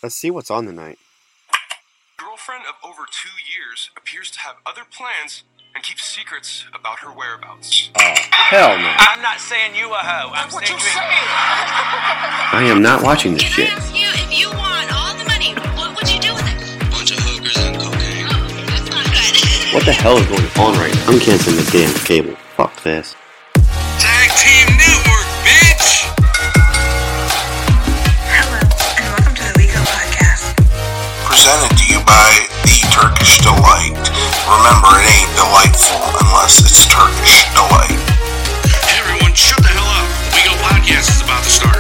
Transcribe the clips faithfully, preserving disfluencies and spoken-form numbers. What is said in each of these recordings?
Let's see what's on tonight. Girlfriend of over two years appears to have other plans and keeps secrets about her whereabouts. Oh, hell no. I'm not saying you a hoe. I'm That's what saying you you say. I am not watching this Can shit. I ask you, if you won all the money, what would you do with it? Bunch of hookers and cocaine. Oh, okay, that's not good. What the hell is going on right now? I'm canceling the damn cable. Fuck this. Tag Team Network, bitch! Hello, and welcome to the Wego Podcast. Presented to you by The Turkish Delight. Remember, it ain't delightful unless it's Turkish Delight. Hey everyone, shut the hell up. We Go Podcast is about to start.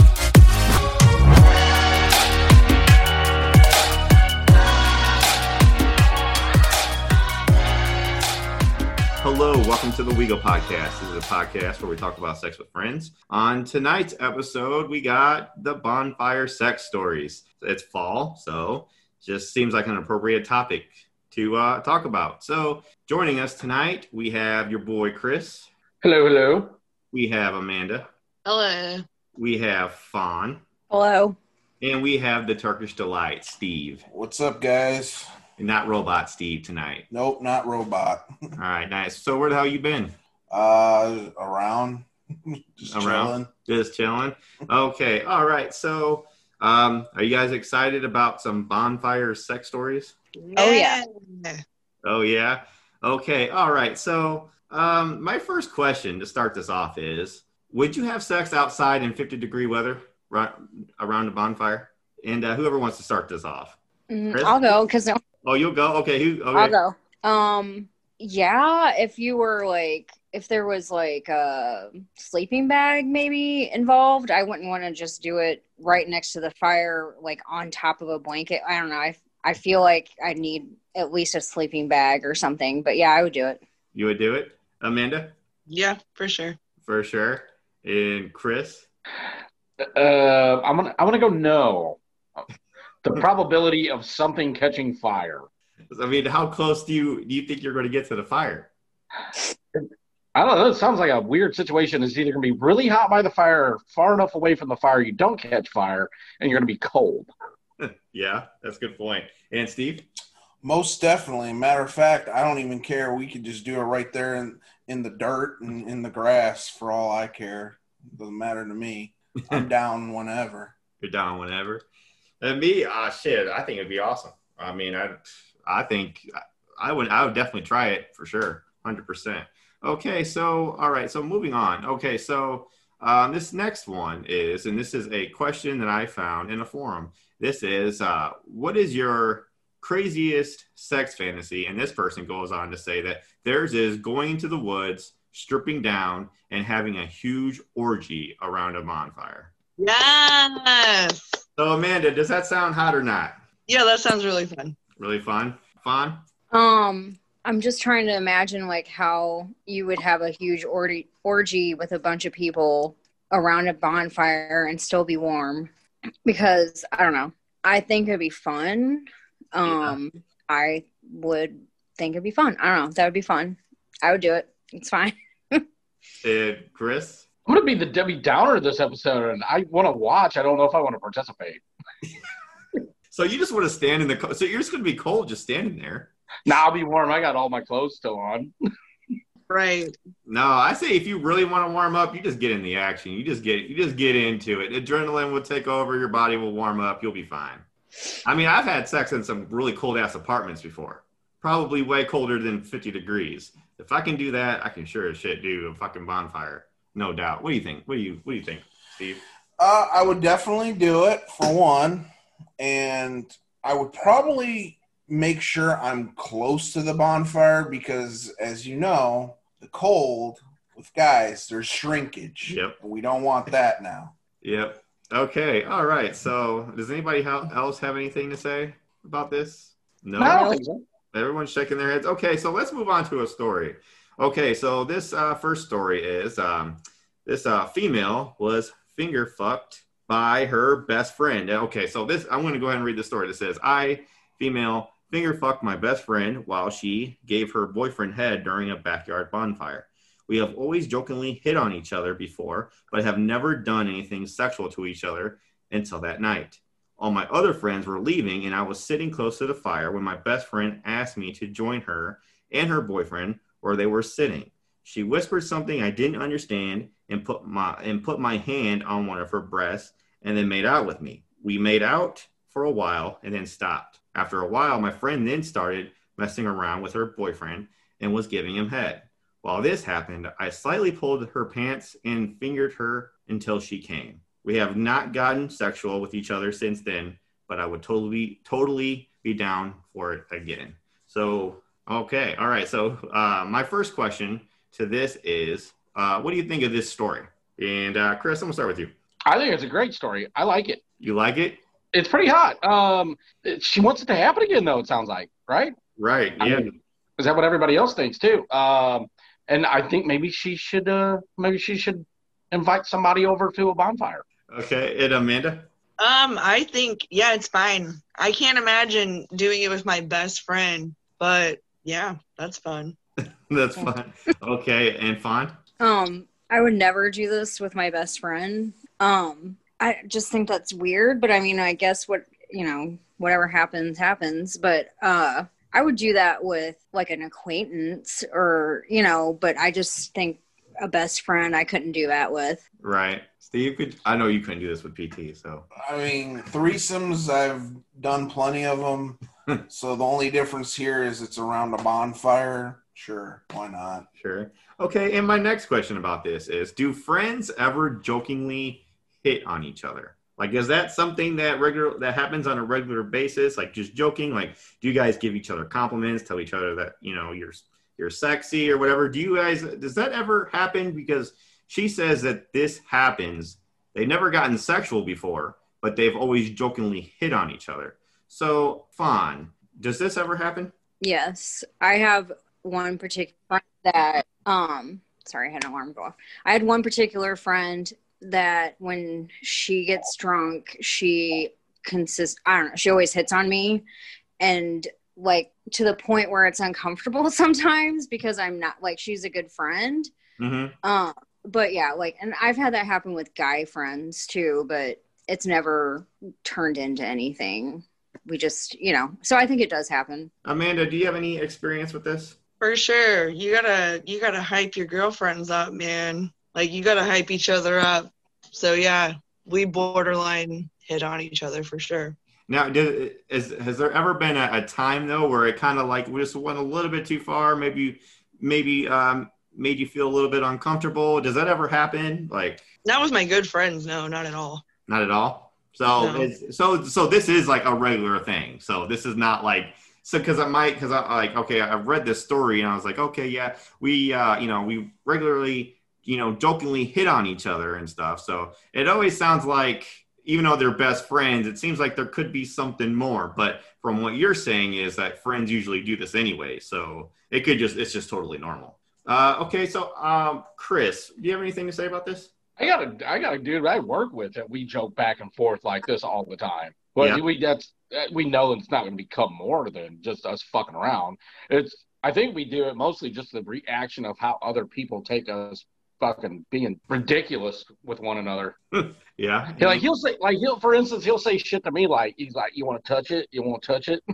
Hello, welcome to the Wego Podcast. This is a podcast where we talk about sex with friends. On tonight's episode, we got the bonfire sex stories. It's fall, so just seems like an appropriate topic to uh, talk about. So joining us tonight, we have your boy Chris. Hello, hello. We have Amanda. Hello. We have Fawn. Hello. And we have the Turkish Delight, Steve. What's up, guys? And not Robot Steve tonight. Nope, not robot. All right, nice. So where the hell you been? Uh, around. Just Around? chilling. Just chilling? Okay, all right. So um, are you guys excited about some bonfire sex stories? Oh, yeah. Oh, yeah? Okay, all right. So um, my first question to start this off is, would you have sex outside in fifty degree weather right around a bonfire? And uh, whoever wants to start this off. Mm, Chris? I'll go because no, Oh, you'll go? Okay. Who? Okay. I'll go. Um, yeah, if you were like, if there was like a sleeping bag maybe involved, I wouldn't want to just do it right next to the fire, like on top of a blanket. I don't know. I, I feel like I need at least a sleeping bag or something. But yeah, I would do it. You would do it? Amanda? Yeah, for sure. For sure. And Chris? Uh, I'm gonna I'm gonna go no. The probability of something catching fire. I mean, how close do you do you think you're going to get to the fire? I don't know. It sounds like a weird situation. It's either going to be really hot by the fire, or far enough away from the fire you don't catch fire, and you're going to be cold. Yeah, that's a good point. And Steve? Most definitely. Matter of fact, I don't even care. We could just do it right there in, in the dirt and in the grass for all I care. Doesn't matter to me. I'm down whenever. You're down whenever. And me, ah, shit, I think it'd be awesome. I mean, I, I think I would, I would definitely try it for sure, one hundred percent. Okay, so all right, so moving on. Okay, so um, this next one is, and this is a question that I found in a forum. This is, uh, what is your craziest sex fantasy? And this person goes on to say that theirs is going into the woods, stripping down, and having a huge orgy around a bonfire. Yes. So, Amanda, does that sound hot or not? Yeah, that sounds really fun. Really fun? Fun? Um, I'm just trying to imagine like how you would have a huge orgy orgy with a bunch of people around a bonfire and still be warm. Because I don't know. I think it'd be fun. Um, yeah. I would think it'd be fun. I don't know. That would be fun. I would do it. It's fine. uh, Chris? I'm going to be the Debbie Downer of this episode, and I want to watch. I don't know if I want to participate. So you just want to stand in the cold. So you're just going to be cold just standing there. Nah, I'll be warm. I got all my clothes still on. Right. No, I say if you really want to warm up, you just get in the action. You just get you just get into it. Adrenaline will take over. Your body will warm up. You'll be fine. I mean, I've had sex in some really cold-ass apartments before. Probably way colder than fifty degrees. If I can do that, I can sure as shit do a fucking bonfire. No doubt. What do you think? What do you What do you think, Steve? Uh, I would definitely do it, for one. And I would probably make sure I'm close to the bonfire because, as you know, the cold with guys, there's shrinkage. Yep. We don't want that now. Yep. Okay. All right. So does anybody else have anything to say about this? No? No, I don't think so. Everyone's shaking their heads. Okay. So let's move on to a story. Okay. So this uh, first story is um, this uh, female was finger fucked by her best friend. Okay. So this, I'm going to go ahead and read the story. That says, I, female, finger fucked my best friend while she gave her boyfriend head during a backyard bonfire. We have always jokingly hit on each other before, but have never done anything sexual to each other until that night. All my other friends were leaving, and I was sitting close to the fire when my best friend asked me to join her and her boyfriend where they were sitting. She whispered something I didn't understand and put my and put my hand on one of her breasts and then made out with me. We made out for a while and then stopped. After a while, my friend then started messing around with her boyfriend and was giving him head. While this happened, I slightly pulled her pants and fingered her until she came. We have not gotten sexual with each other since then, but I would totally, totally be down for it again. So, okay. All right. So uh, my first question to this is, uh, what do you think of this story? And uh, Chris, I'm gonna start with you. I think it's a great story. I like it. You like it? It's pretty hot. Um, she wants it to happen again, though, it sounds like, right? Right. I Yeah. mean, is that what everybody else thinks too? Um, and I think maybe she should, uh, maybe she should invite somebody over to a bonfire. Okay. And Amanda? Um, I think, yeah, it's fine. I can't imagine doing it with my best friend, but yeah, that's fun. That's fine. Okay. And Fawn? Um, I would never do this with my best friend. Um, I just think that's weird, but I mean, I guess what, you know, whatever happens, happens. But uh, I would do that with like an acquaintance or, you know, but I just think a best friend I couldn't do that with. Right. Steve, could I know you couldn't do this with P T, so. I mean, threesomes, I've done plenty of them. So the only difference here is it's around a bonfire. Sure, why not? Sure. Okay, and my next question about this is, do friends ever jokingly hit on each other? Like, is that something that regular that happens on a regular basis? Like, just joking? Like, do you guys give each other compliments, tell each other that, you know, you're you're sexy or whatever? Do you guys, does that ever happen? Because she says that this happens. They've never gotten sexual before, but they've always jokingly hit on each other. So, Fawn, does this ever happen? Yes. I have one particular friend that, um, sorry, I had an alarm go off. I had one particular friend that when she gets drunk, she consists, I don't know, she always hits on me. And like to the point where it's uncomfortable sometimes because I'm not, like, she's a good friend. Mm-hmm. Um, but yeah, like, and I've had that happen with guy friends too, but it's never turned into anything. We just, you know, so I think it does happen. Amanda, do you have any experience with this? For sure. You gotta, you gotta hype your girlfriends up, man. Like, you gotta hype each other up. So yeah, we borderline hit on each other for sure. Now, did, is, has there ever been a, a time though where it kind of like we just went a little bit too far? Maybe, maybe um, made you feel a little bit uncomfortable. Does that ever happen? Like, not with my good friends. No, not at all. Not at all. So, No. it's, so, so this is like a regular thing. So this is not like, so because I might, because I like, okay, I've read this story and I was like, okay, yeah, we, uh, you know, we regularly, you know, jokingly hit on each other and stuff. So it always sounds like, even though they're best friends, it seems like there could be something more. But from what you're saying is that friends usually do this anyway. So it could just, it's just totally normal. Uh, okay. So, um, Chris, do you have anything to say about this? I got a, I got a dude I work with that we joke back and forth like this all the time. But Yeah. we that's we know it's not going to become more than just us fucking around. It's I think we do it mostly just the reaction of how other people take us fucking being ridiculous with one another. Yeah. He, like he'll say, like he'll, for instance, he'll say shit to me like he's like, "You want to touch it? You want to touch it?"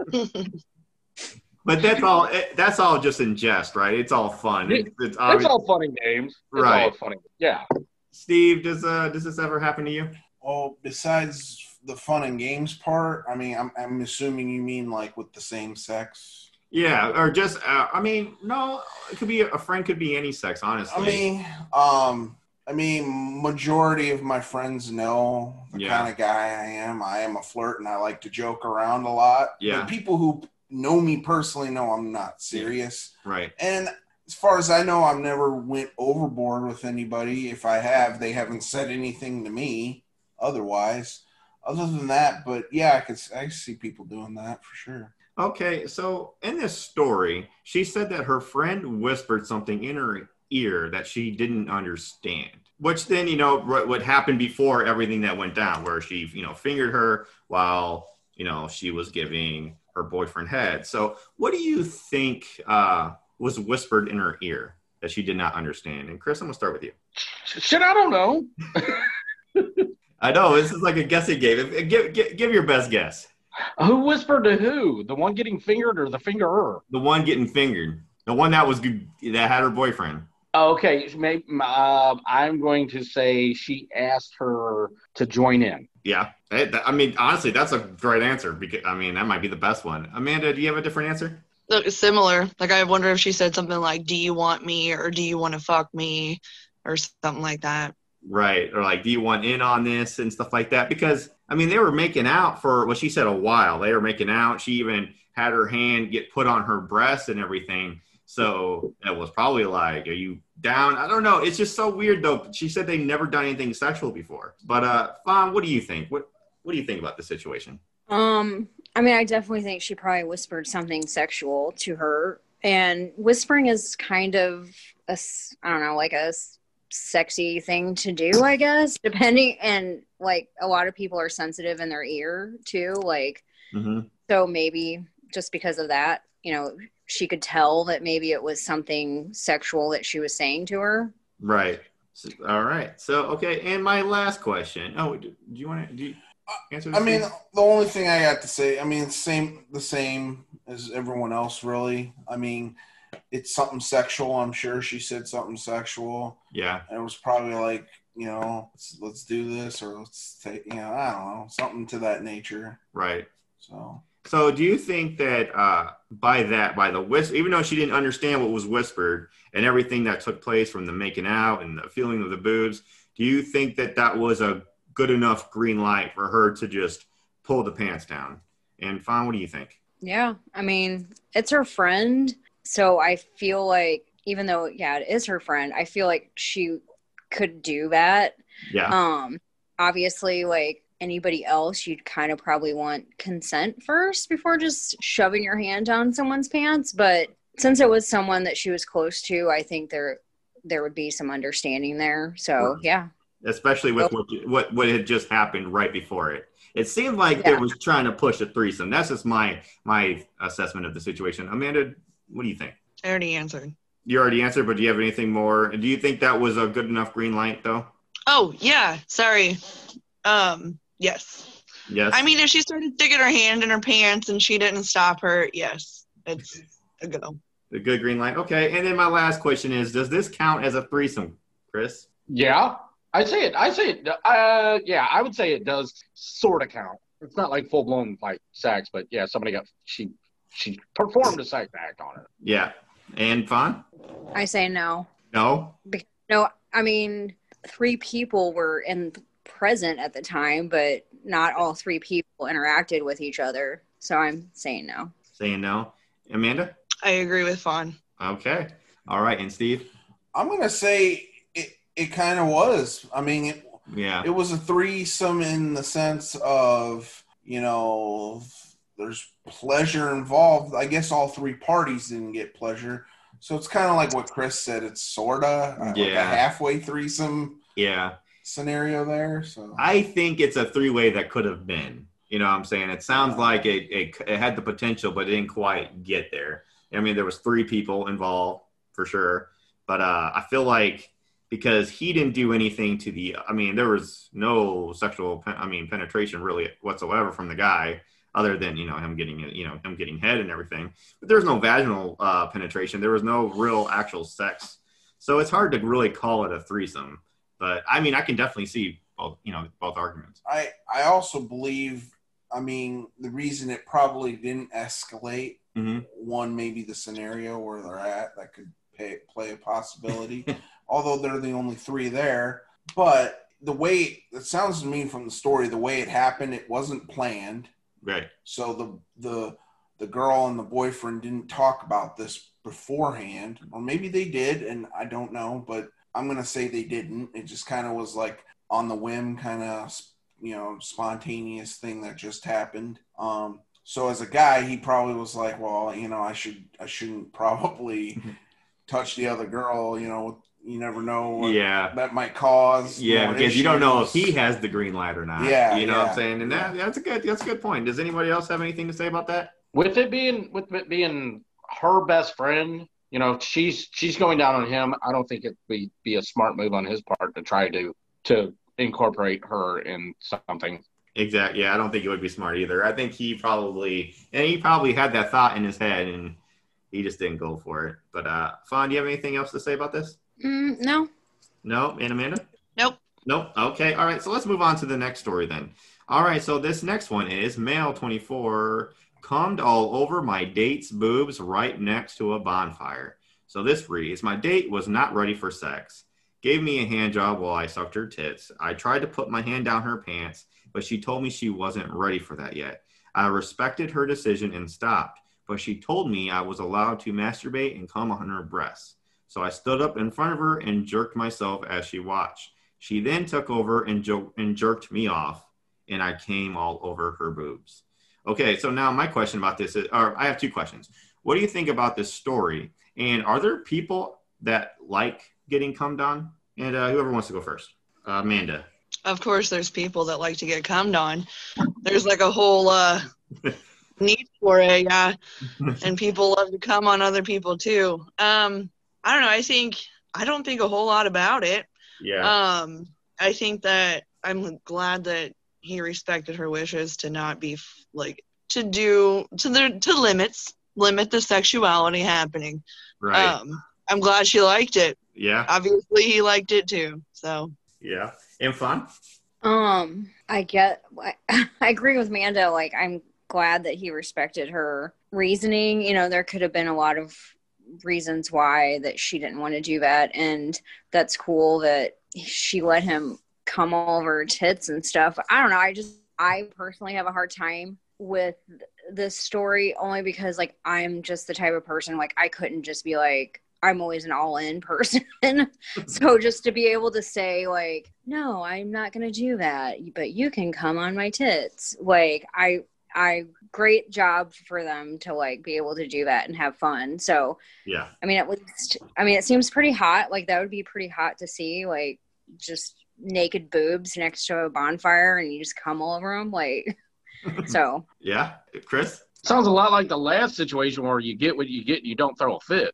But that's all. It, that's all just in jest, right? It's all fun. It's, it's It's obvious. all funny games. It's Right. all funny. Yeah. Steve, does uh does this ever happen to you? Well, besides the fun and games part, I mean, I'm, I'm assuming you mean like with the same sex. Yeah, or just uh, I mean, no, it could be a friend, could be any sex, honestly. I mean, um, I mean, majority of my friends know the Yeah. kind of guy I am. I am a flirt, and I like to joke around a lot. Yeah. But people who know me personally know I'm not serious. right. And as far as I know, I've never went overboard with anybody. If I have, they haven't said anything to me otherwise. Other than that, but yeah, I could I see people doing that for sure. Okay, so in this story, she said that her friend whispered something in her ear that she didn't understand. Which then, you know, what, what happened before everything that went down, where she, you know, fingered her while, you know, she was giving her boyfriend head. So what do you think uh, was whispered in her ear that she did not understand? And Chris, I'm going to start with you. Shit, I don't know. I know this is like a guessing game. If- Give, give, give your best guess. Who whispered to who? The one getting fingered or the fingerer? The one getting fingered. The one that was good, that had her boyfriend. Okay, maybe, uh, I'm going to say she asked her to join in. Yeah. I, I mean, honestly, that's a great answer. Because I mean, that might be the best one. Amanda, do you have a different answer? Look, it's similar. Like, I wonder if she said something like, do you want me or do you want to fuck me or something like that. Right. Or like, do you want in on this and stuff like that? Because, I mean, they were making out for, well, she said a while. They were making out. She even had her hand get put on her breast and everything. So it was probably like, are you down? I don't know. It's just so weird, though. She said they'd never done anything sexual before. But, uh, Fawn, what do you think? What What do you think about the situation? Um, I mean, I definitely think she probably whispered something sexual to her. And whispering is kind of a, s- I don't know, like a s- sexy thing to do, I guess, depending. And like a lot of people are sensitive in their ear too. Like, Mm-hmm. so maybe just because of that, you know, she could tell that maybe it was something sexual that she was saying to her. Right. So, all right. So, okay. And my last question. Oh, do, do you want to do you answer this? I mean, Steve? the only thing I got to say, I mean, same the same as everyone else, really. I mean, it's something sexual. I'm sure she said something sexual. Yeah. And it was probably like, you know, let's, let's do this or let's take, you know, I don't know, something to that nature. Right. So. So do you think that uh, by that, by the whisper, even though she didn't understand what was whispered and everything that took place from the making out and the feeling of the boobs, do you think that that was a good enough green light for her to just pull the pants down? And Fawn, what do you think? Yeah. I mean, it's her friend. So I feel like, even though, yeah, it is her friend, I feel like she could do that. Yeah. Um, obviously, like anybody else, you'd kind of probably want consent first before just shoving your hand down someone's pants. But since it was someone that she was close to, I think there there would be some understanding there. So, yeah. Especially with what, what what had just happened right before it. It seemed like Yeah. they was trying to push a threesome. That's just my my assessment of the situation. Amanda, what do you think? I already answered. You already answered, but do you have anything more? Do you think that was a good enough green light, though? Oh, yeah. Sorry. Um, yes. Yes. I mean, if she started sticking her hand in her pants and she didn't stop her, yes, it's a go. The good green light. Okay. And then my last question is, does this count as a threesome, Chris? Yeah, I say it. I say it. Uh, yeah, I would say it does sort of count. It's not like full blown like sex, but yeah, somebody got she she performed a sex act on her. Yeah. And Fawn? I say no. No? Be- No, I mean, three people were in present at the time, but not all three people interacted with each other. So I'm saying no. Saying no. Amanda? I agree with Fawn. Okay. All right. And Steve? I'm going to say it, it kind of was. I mean, it, Yeah. it was a threesome in the sense of, you know, there's pleasure involved. I guess all three parties didn't get pleasure. So it's kind of like what Chris said. It's sort of like a Yeah. halfway threesome Yeah. scenario there. So I think it's a three-way that could have been. You know what I'm saying? It sounds like it, it, it had the potential, but it didn't quite get there. I mean, there was three people involved for sure. But uh, I feel like because he didn't do anything to the – I mean, there was no sexual – I mean, penetration really whatsoever from the guy other than, you know, him getting – you know, him getting head and everything. But there was no vaginal uh, penetration. There was no real actual sex. So it's hard to really call it a threesome. But, I mean, I can definitely see both, you know, both arguments. I, I also believe, I mean, the reason it probably didn't escalate, Mm-hmm. one, maybe the scenario where they're at, that could pay, play a possibility, although they're the only three there. But the way, it sounds to me from the story, the way it happened, it wasn't planned. Right. So the the the girl and the boyfriend didn't talk about this beforehand, or maybe they did, and I don't know, but I'm going to say they didn't. It just kind of was like on the whim, kind of, you know, spontaneous thing that just happened. Um, so as a guy, he probably was like, well, you know, I should, I shouldn't probably touch the other girl, you know, you never know what Yeah. that might cause. Yeah, more because you don't know if issues. he has the green light or not. Yeah, You know what yeah, I'm saying? And that yeah. that's a good that's a good point. Does anybody else have anything to say about that? With it being with it being her best friend, you know, she's she's going down on him. I don't think it'd be, be a smart move on his part to try to to incorporate her in something. Exactly. Yeah, I don't think it would be smart either. I think he probably, and he probably had that thought in his head, and he just didn't go for it. But, uh, Fawn, do you have anything else to say about this? Mm, no. No? And Amanda? Nope. Nope. Okay. All right. So let's move on to the next story then. All right. So this next one is male twenty-four cummed all over my date's boobs right next to a bonfire. So this reads, my date was not ready for sex. Gave me a hand job while I sucked her tits. I tried to put my hand down her pants, but she told me she wasn't ready for that yet. I respected her decision and stopped, but she told me I was allowed to masturbate and come on her breasts. So I stood up in front of her and jerked myself as she watched. She then took over and, jo- and jerked me off, and I came all over her boobs. Okay, so now my question about this is, or I have two questions. What do you think about this story? And are there people that like getting cummed on? And uh, whoever wants to go first. Uh, Amanda. Of course, there's people that like to get cummed on. There's like a whole uh, need for it, yeah. And people love to come on other people too. Um, I don't know. I think I don't think a whole lot about it. Yeah. Um, I think that I'm glad that he respected her wishes to not be like to do to the to limits limit the sexuality happening. Right. Um, I'm glad she liked it. Yeah. Obviously, he liked it too. So. Yeah. And fun. Um, I get. I, I agree with Manda. Like, I'm glad that he respected her reasoning. You know, there could have been a lot of reasons why that she didn't want to do that, and that's cool that she let him come all over her tits and stuff. I don't know. I just, I personally have a hard time with this story only because, like, I'm just the type of person, like, I couldn't just be like, I'm always an all-in person. So just to be able to say, like, no, I'm not going to do that, but you can come on my tits. Like, I, I, great job for them to, like, be able to do that and have fun. So, yeah. I mean, at least, I mean, it seems pretty hot. Like, that would be pretty hot to see, like, just naked boobs next to a bonfire and you just come all over them. Like, so. Yeah. Chris? Sounds a lot like the last situation where you get what you get and you don't throw a fit.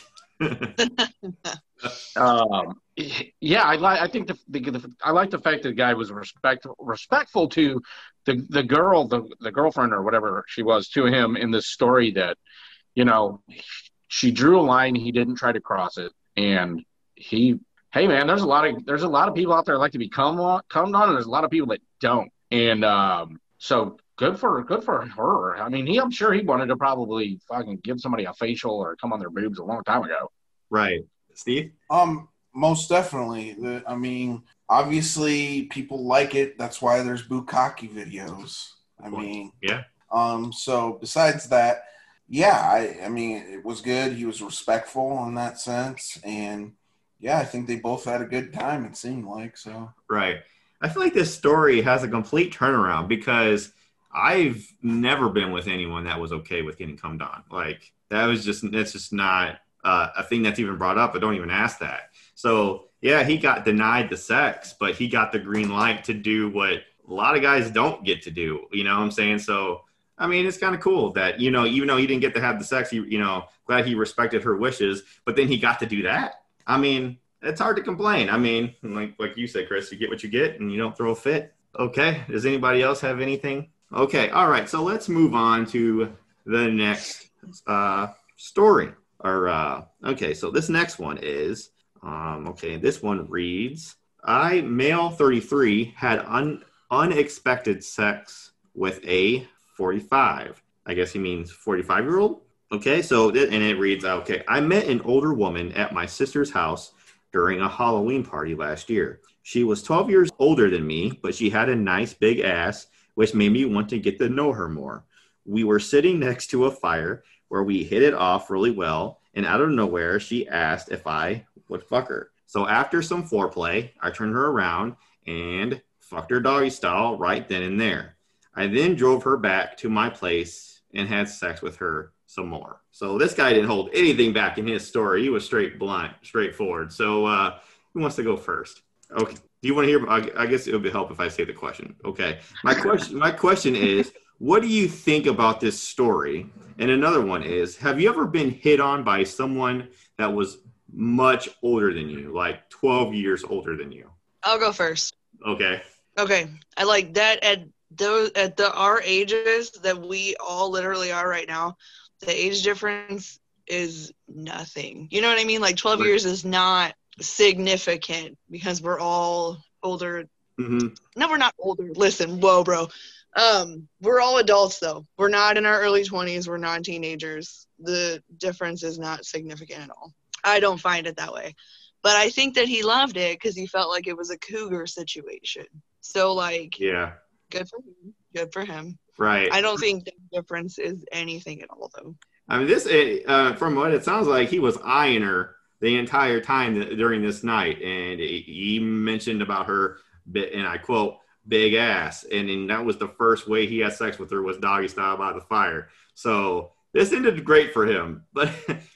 um, yeah, I like. I think the, the, the I like the fact that the guy was respect respectful to the the girl, the the girlfriend or whatever she was to him in this story. That, you know, she drew a line, he didn't try to cross it, and he, hey man, there's a lot of there's a lot of people out there that like to be come on, come on, and there's a lot of people that don't, and um, so. Good for good for her. I mean, he. I'm sure he wanted to probably fucking give somebody a facial or come on their boobs a long time ago. Right, Steve. Um, most definitely. The, I mean, obviously, people like it. That's why there's bukkake videos. I mean, yeah. Um. So besides that, yeah. I. I mean, it was good. He was respectful in that sense, and yeah, I think they both had a good time. It seemed like so. Right. I feel like this story has a complete turnaround because I've never been with anyone that was okay with getting cummed on. Like, that was just, that's just not uh, a thing that's even brought up. I don't even ask that. So, yeah, he got denied the sex, but he got the green light to do what a lot of guys don't get to do. You know what I'm saying? So, I mean, it's kind of cool that, you know, even though he didn't get to have the sex, he, you know, glad he respected her wishes, but then he got to do that. I mean, it's hard to complain. I mean, like like you said, Chris, you get what you get and you don't throw a fit. Okay. Does anybody else have anything? Okay. All right. So let's move on to the next uh, story. Or uh, okay. So this next one is, um, okay, this one reads, I, male thirty-three, had un- unexpected sex with a forty-five. I guess he means forty-five-year-old. Okay. So, th- and it reads, okay, I met an older woman at my sister's house during a Halloween party last year. She was twelve years older than me, but she had a nice big ass, which made me want to get to know her more. We were sitting next to a fire where we hit it off really well, and out of nowhere, she asked if I would fuck her. So after some foreplay, I turned her around and fucked her doggy style right then and there. I then drove her back to my place and had sex with her some more. So this guy didn't hold anything back in his story. He was straight blunt, straightforward. So uh, who wants to go first? Okay. Do you want to hear? I, I guess it would help if I say the question. Okay. My question, my question is, what do you think about this story? And another one is, have you ever been hit on by someone that was much older than you, like twelve years older than you? I'll go first. Okay. Okay, I like that at those at the our ages that we all literally are right now. The age difference is nothing. You know what I mean? Like twelve Right. years is not significant because we're all older. Mm-hmm. No, we're not older. Listen, whoa, bro. Um, we're all adults though. We're not in our early twenties. We're not teenagers. The difference is not significant at all. I don't find it that way. But I think that he loved it because he felt like it was a cougar situation. So, like, Yeah. good for him. Good for him. Right. I don't think the difference is anything at all, though. I mean, this, uh, from what it sounds like, he was eyeing her the entire time th- during this night. And he he mentioned about her, bit, and I quote, big ass. And, and that was the first way he had sex with her was doggy style by the fire. So this ended great for him. But,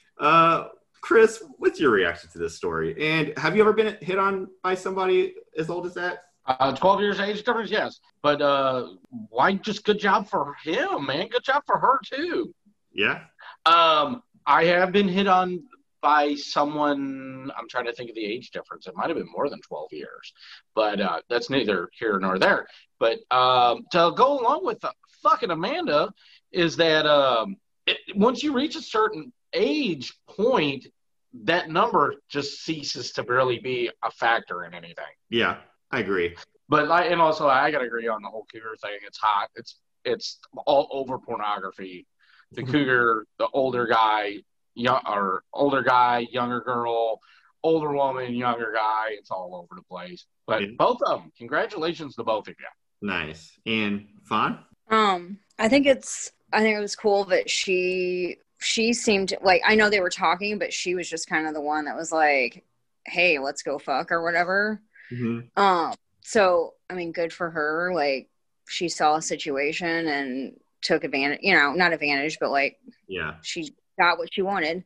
uh, Chris, what's your reaction to this story? And have you ever been hit on by somebody as old as that? Uh, twelve years age difference, yes. But uh, why just good job for him, man. Good job for her, too. Yeah. Um, I have been hit on by someone, I'm trying to think of the age difference. It might have been more than twelve years. But uh, that's neither here nor there. But um, to go along with uh, fucking Amanda is that um, it, once you reach a certain age point, that number just ceases to really be a factor in anything. Yeah, I agree. But like, and also I gotta agree on the whole cougar thing. It's hot. It's it's all over pornography. The cougar, the older guy, young or older guy, younger girl, older woman, younger guy. It's all over the place. But Yeah. both of them, congratulations to both of you. Nice. And Fawn? Um, I think it's I think it was cool that she she seemed like, I know they were talking, but she was just kind of the one that was like, hey, let's go fuck or whatever. Mm-hmm. Um, so I mean, good for her. Like, she saw a situation and took advantage, you know, not advantage, but like, Yeah. she got what she wanted.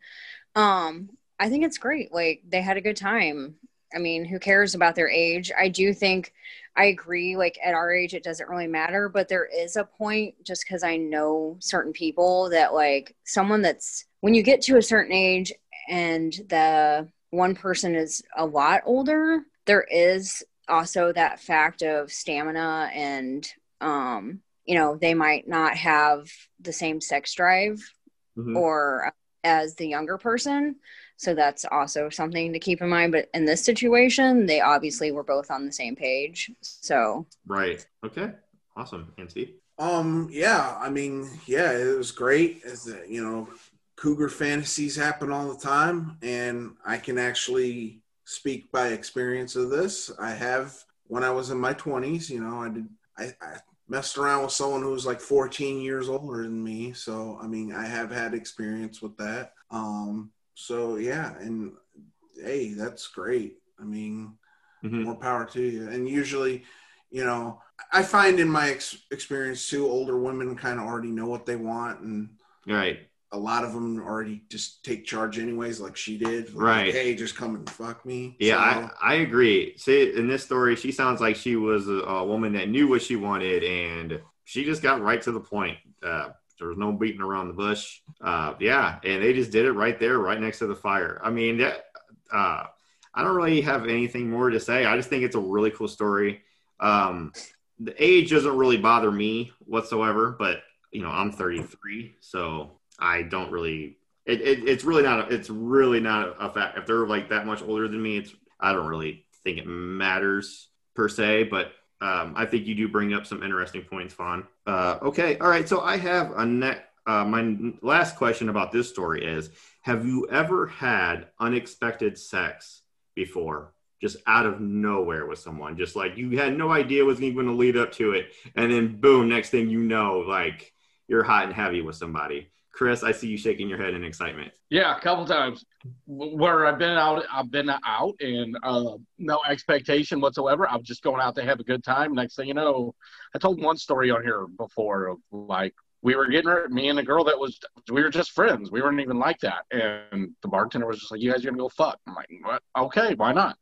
Um, I think it's great. Like, they had a good time. I mean, who cares about their age? I do think I agree. Like, at our age, it doesn't really matter, but there is a point, just because I know certain people, that like someone that's, when you get to a certain age and the one person is a lot older, there is also that fact of stamina and, um, you know, they might not have the same sex drive Mm-hmm. or as the younger person. So that's also something to keep in mind. But in this situation, they obviously were both on the same page. So Right. Okay. Awesome. And Steve? Um, yeah, I mean, yeah, it was great. As the, you know, cougar fantasies happen all the time, and I can actually speak by experience of this. I have, when I was in my twenties, you know, I did, I, I messed around with someone who was like fourteen years older than me. So, I mean, I have had experience with that. Um, so yeah, and hey, that's great. I mean, Mm-hmm. more power to you. And usually, you know, I find in my ex- experience too, older women kind of already know what they want, and Right. a lot of them already just take charge anyways, like she did. Like, Right. hey, just come and fuck me. Yeah, So, I, I agree. See, in this story, she sounds like she was a, a woman that knew what she wanted, and she just got right to the point. Uh, there was no beating around the bush. Uh, yeah, and they just did it right there, right next to the fire. I mean, that, uh, I don't really have anything more to say. I just think it's a really cool story. Um, the age doesn't really bother me whatsoever, but, you know, I'm thirty-three, so I don't really it, – it, it's really not – it's really not a fact. If they're, like, that much older than me, it's I don't really think it matters per se, but um, I think you do bring up some interesting points, Fawn. Uh, okay, all right, so I have a ne- uh, – my last question about this story is, have you ever had unexpected sex before, just out of nowhere with someone, just like you had no idea was even going to lead up to it, and then boom, next thing you know, like you're hot and heavy with somebody? Chris, I see you shaking your head in excitement. Yeah, a couple times where I've been out, I've been out and uh, no expectation whatsoever. I'm just going out to have a good time. Next thing you know, I told one story on here before of like, we were getting her, me and a girl that was, we were just friends. We weren't even like that. And the bartender was just like, you guys are going to go fuck. I'm like, what? Okay, why not?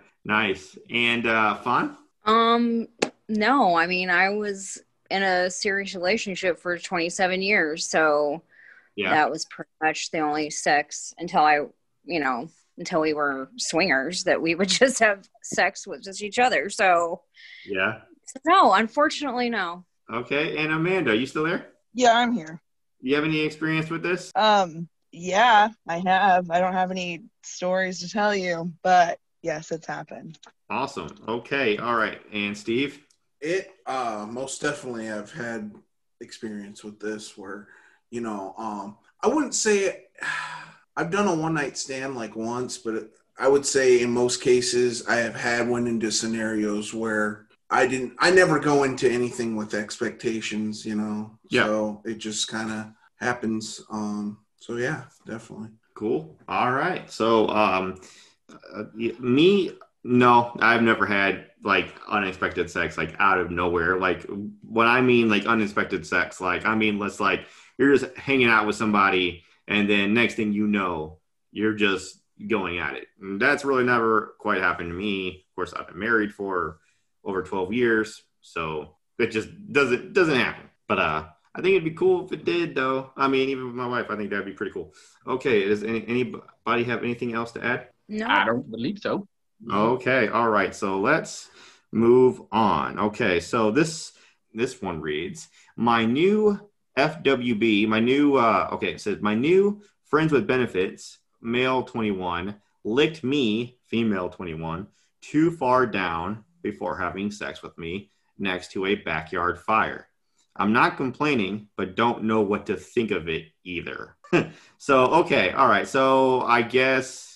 Nice. And uh, Fawn? Um, no, I mean, I was in a serious relationship for twenty-seven years. So Yeah. that was pretty much the only sex until I, you know, until we were swingers that we would just have sex with just each other. So Yeah. so no, unfortunately, no. Okay. And Amanda, are you still there? Yeah, I'm here. You have any experience with this? Um, yeah, I have. I don't have any stories to tell you, but yes, it's happened. Awesome. Okay. All right. And Steve? It uh, most definitely have had experience with this where, you know, um, I wouldn't say I've done a one night stand like once, but I would say in most cases I have had one into scenarios where I didn't, I never go into anything with expectations, you know, Yeah. so it just kind of happens. Um, so yeah, definitely. Cool. All right. So, um, uh, me, no, I've never had like unexpected sex, like out of nowhere. Like when I mean like unexpected sex, like, I mean, let's like, you're just hanging out with somebody and then next thing you know, you're just going at it. And that's really never quite happened to me. Of course, I've been married for over twelve years. So it just doesn't, doesn't happen. But, uh, I think it'd be cool if it did, though. I mean, even with my wife, I think that'd be pretty cool. Okay, does any, anybody have anything else to add? No. I don't believe so. Okay, all right. So let's move on. Okay, so this this one reads, my new F W B, my new, uh, okay, it says, my new friends with benefits, male twenty-one, licked me, female twenty-one, too far down before having sex with me next to a backyard fire. I'm not complaining, but don't know what to think of it either. So, okay. All right. So I guess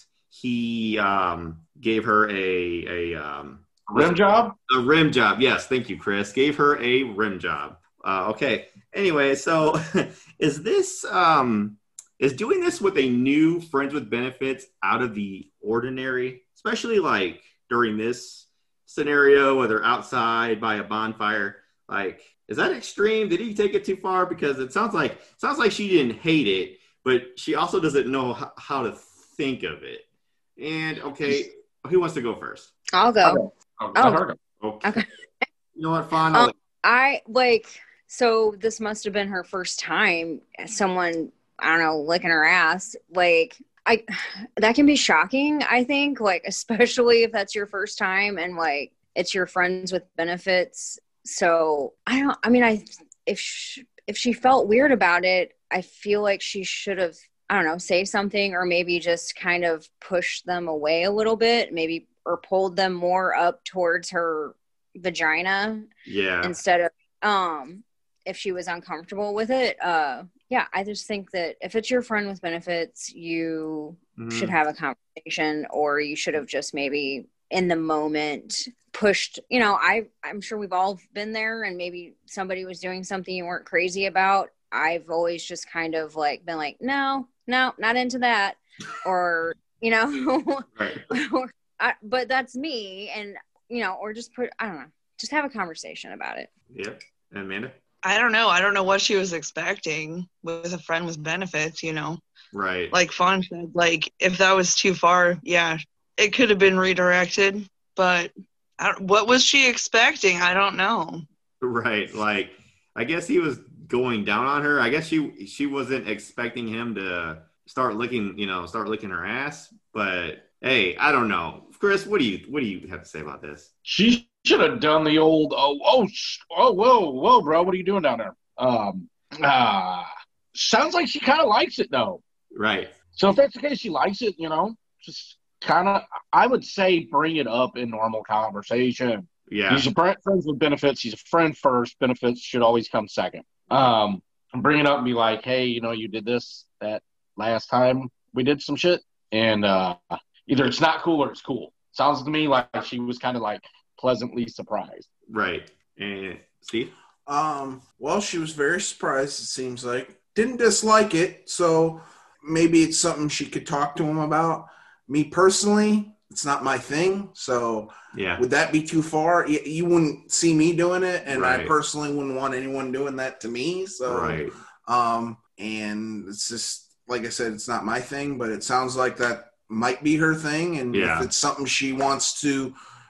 he um, gave her a, a um, Rim job? A rim job. Yes. Thank you, Chris. Gave her a rim job. Uh, okay. Anyway, so is this, um, is doing this with a new friends with benefits out of the ordinary, especially like during this scenario, whether outside by a bonfire, like, is that extreme? Did he take it too far? Because it sounds like it sounds like she didn't hate it, but she also doesn't know h- how to think of it. And okay, who wants to go first? I'll go. I'll Oh. let her go. Okay. Okay. You know what, Fawn? Um, I like, so this must have been her first time, someone, I don't know, licking her ass. Like, I, that can be shocking, I think, like, especially if that's your first time and like, it's your friends with benefits. So I don't, I mean, I, if she, if she felt weird about it, I feel like she should have, I don't know, say something or maybe just kind of push them away a little bit, maybe, or pulled them more up towards her vagina. Yeah. Instead of, um, if she was uncomfortable with it. Uh, yeah, I just think that if it's your friend with benefits, you Mhm. should have a conversation, or you should have just maybe in the moment pushed, you know, I, I'm sure we've all been there and maybe somebody was doing something you weren't crazy about. I've always just kind of like been like, no, no, not into that. Or, you know, Right. or, I, but that's me. And, you know, or just put, I don't know, just have a conversation about it. Yep. And Amanda? I don't know. I don't know what she was expecting with a friend with benefits, you know. Right. Like Fawn said, like, if that was too far, yeah, it could have been redirected. But I don't, what was she expecting? I don't know. Right. Like, I guess he was going down on her. I guess she she wasn't expecting him to start licking, you know, start licking her ass. But hey, I don't know. Chris, what do you what do you have to say about this? She should have done the old, oh, oh, sh- oh, whoa, whoa, bro, what are you doing down there? Um, uh, sounds like she kind of likes it, though. Right. So if that's the case, she likes it, you know, just kind of, I would say bring it up in normal conversation. Yeah. He's a friend, friends with benefits. He's a friend first. Benefits should always come second. Um, bring it up and be like, hey, you know, you did this that last time we did some shit. And uh, either it's not cool or it's cool. Sounds to me like she was kind of like pleasantly surprised. Right. And Steve? Um, well, she was very surprised, it seems like. Didn't dislike it, so maybe it's something she could talk to him about. Me personally, it's not my thing, so yeah. Would that be too far? You, you wouldn't see me doing it, and Right. I personally wouldn't want anyone doing that to me. So, Right. um, and it's just, like I said, it's not my thing, but it sounds like that might be her thing, and Yeah. if it's something she wants to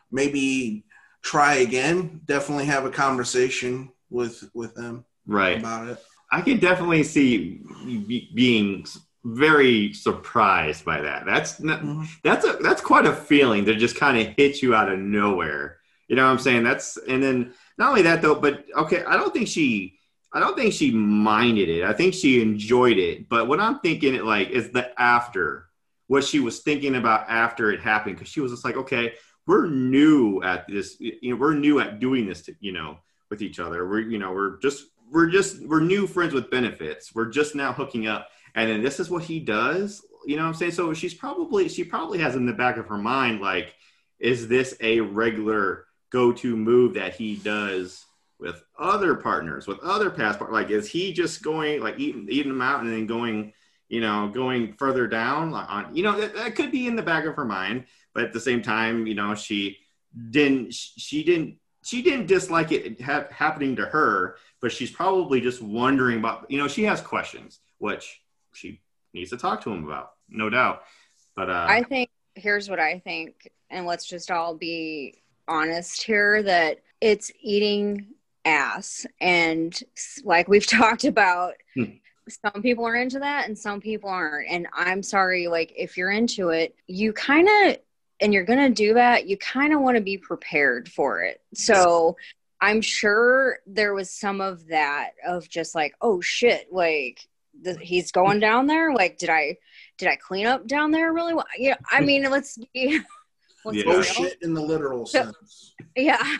maybe try again, definitely have a conversation with with them Right. about it. I could definitely see be- being very surprised by that. That's not, Mhm. that's a that's quite a feeling to just kind of hit you out of nowhere. You know what I'm saying? That's and then not only that though, but okay, I don't think she I don't think she minded it. I think she enjoyed it. But what I'm thinking it like is the after, what she was thinking about after it happened, because she was just like, okay, we're new at this, you know, we're new at doing this, to, you know, with each other. We're, you know, we're just, we're just, we're new friends with benefits. We're just now hooking up. And then this is what he does, you know what I'm saying? So she's probably, she probably has in the back of her mind, like, is this a regular go-to move that he does with other partners, with other past partners? Like, is he just going, like, eating, eating them out and then going, you know, going further down on, you know, that, that could be in the back of her mind. But at the same time, you know, she didn't, she didn't, she didn't dislike it ha- happening to her, but she's probably just wondering about, you know, she has questions, which she needs to talk to him about, no doubt. But uh, I think, here's what I think, and let's just all be honest here, that it's eating ass. And like we've talked about, hmm. some people are into that and some people aren't. And I'm sorry, like, if you're into it, you kind of, and you're going to do that, you kind of want to be prepared for it. So I'm sure there was some of that of just like, oh shit, like the, he's going down there. Like, did I, did I clean up down there really well? Yeah. I mean, let's be, let's Yeah. be Oh real. shit in the literal So- sense. Yeah.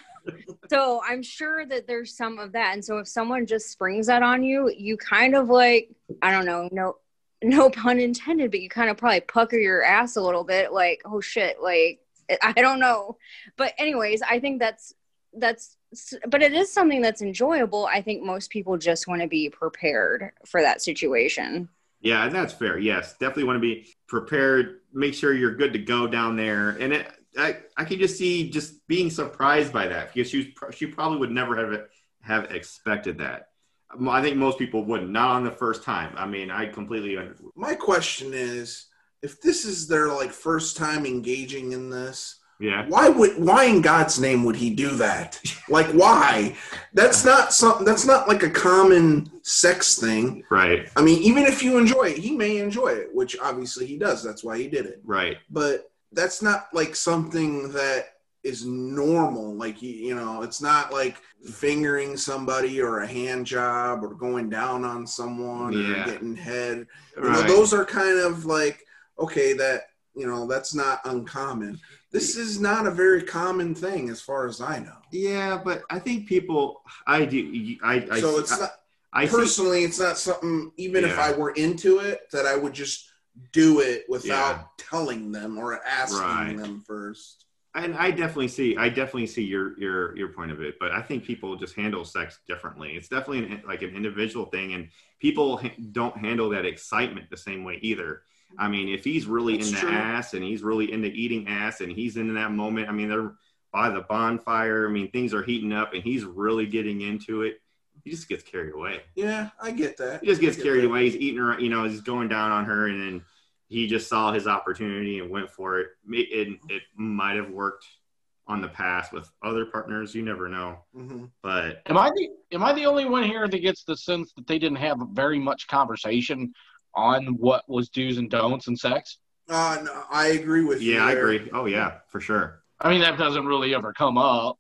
So I'm sure that there's some of that. And so if someone just springs that on you, you kind of like, I don't know, no, no pun intended, but you kind of probably pucker your ass a little bit like, oh shit, like, I don't know. But anyways, I think that's, that's, but it is something that's enjoyable. I think most people just want to be prepared for that situation. Yeah, and that's fair. Yes, definitely want to be prepared. Make sure you're good to go down there. And it, I, I can just see just being surprised by that, because she was, she probably would never have have expected that. I think most people wouldn't, not on the first time. I mean, I completely understand. My question is, if this is their like first time engaging in this, Yeah. why would why in God's name would he do that? Like, why? That's not something. That's not like a common sex thing. Right. I mean, even if you enjoy it, he may enjoy it, which obviously he does. That's why he did it. Right. But that's not like something that is normal. Like, you, you know, it's not like fingering somebody or a hand job or going down on someone Yeah. or getting head. You know, Right. those are kind of like, okay, that, you know, that's not uncommon. This is not a very common thing as far as I know. Yeah, but I think people, I do, I, I So it's I, not, I see- personally, it's not something, even if Yeah. I were into it, that I would just do it without Yeah. telling them or asking Right. them first. And I definitely see, I definitely see your your your point of it, but I think people just handle sex differently. It's definitely an, like an individual thing, and people ha- don't handle that excitement the same way either. I mean, if he's really That's into true. ass and he's really into eating ass and he's in that moment, I mean, they're by the bonfire. I mean, things are heating up and he's really getting into it. He just gets carried away. Yeah, I get that. He just gets I get carried that. away. He's eating her, you know, he's going down on her, and then he just saw his opportunity and went for it. It, it, it might have worked on the past with other partners. You never know. Mhm. But Am I the am I the only one here that gets the sense that they didn't have very much conversation on what was do's and don'ts in sex? Uh, no, I agree with you. yeah, I there. agree. Oh, yeah, for sure. I mean, that doesn't really ever come up,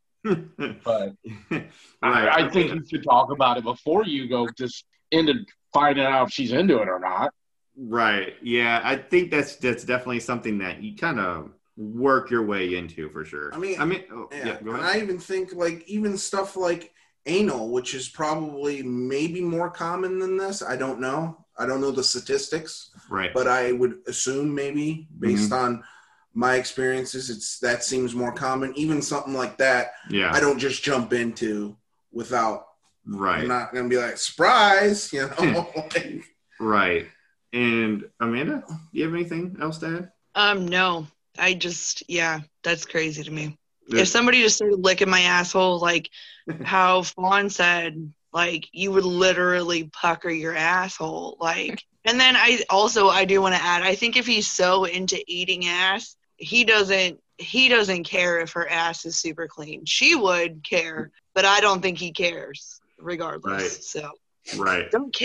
but right. I, I think you should talk about it before you go just into finding out if she's into it or not. Right. Yeah, I think that's that's definitely something that you kind of work your way into for sure. I mean, I mean, oh, Yeah, yeah, go and ahead. I even think like even stuff like anal, which is probably maybe more common than this. I don't know. I don't know the statistics, Right. but I would assume maybe based Mm-hmm. on my experiences, it's that seems more common. Even something like that, yeah. I don't just jump into without. Right. I'm not gonna be like surprise, you know. Like, Right. And Amanda, do you have anything else to add? Um, no, I just, yeah, that's crazy to me. If somebody just started licking my asshole, like how Fawn said, like you would literally pucker your asshole, like. And then I also I do want to add, I think if he's so into eating ass, he doesn't he doesn't care if her ass is super clean. She would care, but I don't think he cares, regardless. Right. So Right. don't kiss me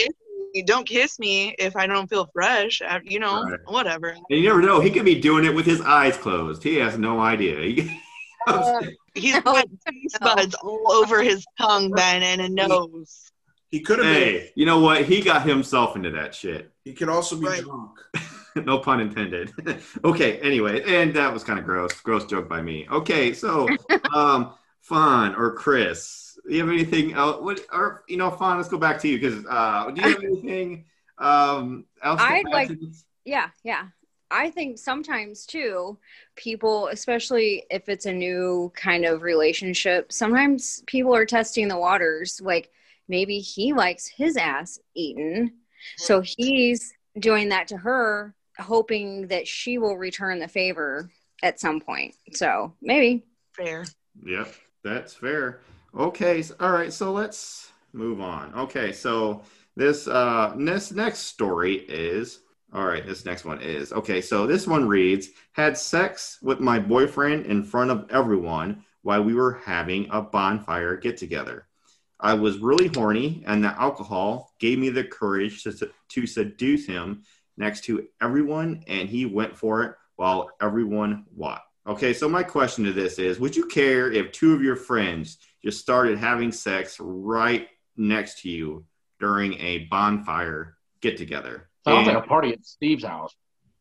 You don't kiss me if I don't feel fresh. I- You know, Right. whatever. And you never know. He could be doing it with his eyes closed. He has no idea. He- Uh, He's No, got taste no. buds all over his tongue, then, and a nose. He could have been. hey, you know what? He got himself into that shit. He could also be Right. drunk. No pun intended. Okay, anyway, and that was kind of gross. Gross joke by me. Okay, so um Fawn or Chris, do you have anything else? What or you know, Fawn, let's go back to you because uh do you have anything um else to I'd add like- to this? Yeah, yeah. I think sometimes too, people, especially if it's a new kind of relationship, sometimes people are testing the waters. Like maybe he likes his ass eaten, so he's doing that to her, hoping that she will return the favor at some point. So maybe. Fair. Yep, that's fair. Okay, so, all right, so let's move on. Okay, so this uh this next story is all right, this next one is okay, so this one reads, had sex with my boyfriend in front of everyone while we were having a bonfire get together. I was really horny, and the alcohol gave me the courage to, to seduce him next to everyone, and he went for it while everyone watched. Okay, so my question to this is, would you care if two of your friends just started having sex right next to you during a bonfire get-together? Sounds And, like a party at Steve's house.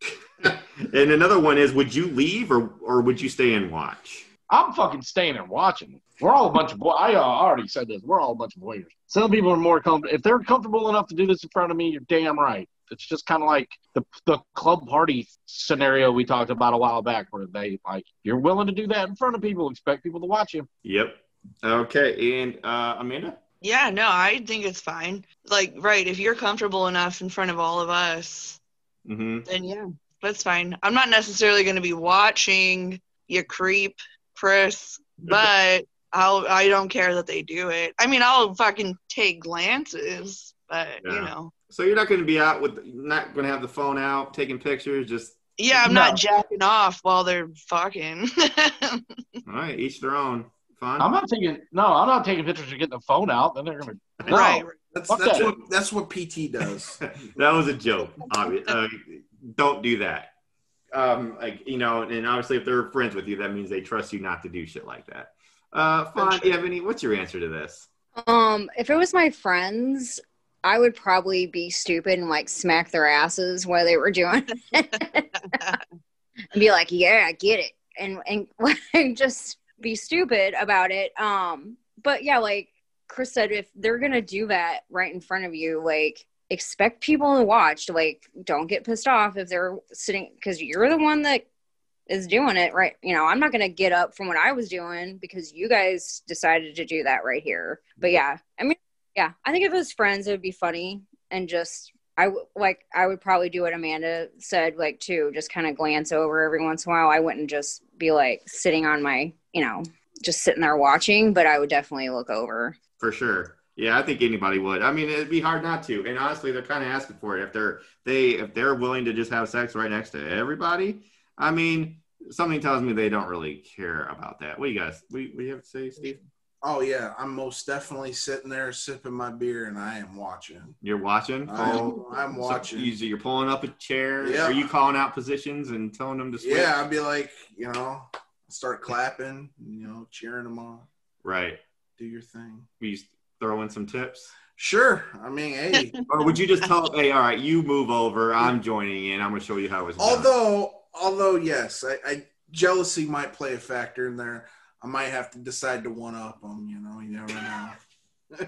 and another one is, would you leave or, or would you stay and watch? I'm fucking staying and watching. We're all a bunch of boys. I uh, already said this. We're all a bunch of voyeurs. Some people are more comfortable. If they're comfortable enough to do this in front of me, you're damn right. It's just kind of like the the club party scenario we talked about a while back, where they like you're willing to do that in front of people, expect people to watch you. Yep. Okay, and uh, Amanda? Yeah, no, I think it's fine. Like, right, if you're comfortable enough in front of all of us, Mm-hmm. then yeah, that's fine. I'm not necessarily going to be watching you creep, Chris, but I'll, I don't care that they do it. I mean, I'll fucking take glances, but, you Yeah. know. So you're not going to be out with, not going to have the phone out, taking pictures, just, Yeah, I'm No. not jacking off while they're fucking. all right, each their own. Fun. I'm not taking no. I'm not taking pictures of getting the phone out. Then they're gonna no. Right. That's Fuck that's that. what that's what P T does. That was a joke. Obvious. Uh, don't do that. Um, like you know, and obviously, if they're friends with you, that means they trust you not to do shit like that. Uh, Fawn, do you have any? What's your answer to this? Um, if it was my friends, I would probably be stupid and like smack their asses while they were doing it. And be like, yeah, I get it. And and like, just be stupid about it. Um, but yeah, like Chris said, if they're gonna do that right in front of you, like expect people to watch. Like, don't get pissed off if they're sitting, because you're the one that is doing it, right? You know, I'm not gonna get up from what I was doing because you guys decided to do that right here. But yeah, I mean, yeah, I think if it was friends, it would be funny and just. I w- like I would probably do what Amanda said, like too, just kind of glance over every once in a while. I wouldn't just be like sitting on my, you know, just sitting there watching, but I would definitely look over. For sure. Yeah, I think anybody would. I mean, it'd be hard not to. And honestly, they're kind of asking for it. If they're they if they're willing to just have sex right next to everybody, I mean, something tells me they don't really care about that. What do you guys? What do you have to say, Steve? Oh yeah, I'm most definitely sitting there sipping my beer and I am watching. You're watching. I'm, Oh, I'm so watching. you- you're pulling up a chair. Yeah. Are you calling out positions and telling them to switch? Yeah, I'd be like, you know, start clapping, you know, cheering them on. Right. Do your thing. You throw in some tips. Sure. I mean, hey. Or would you just tell, hey, all right, you move over. I'm joining in. I'm going to show you how it's done. although, although, yes, I, I jealousy might play a factor in there. I might have to decide to one up them. You know, you never know.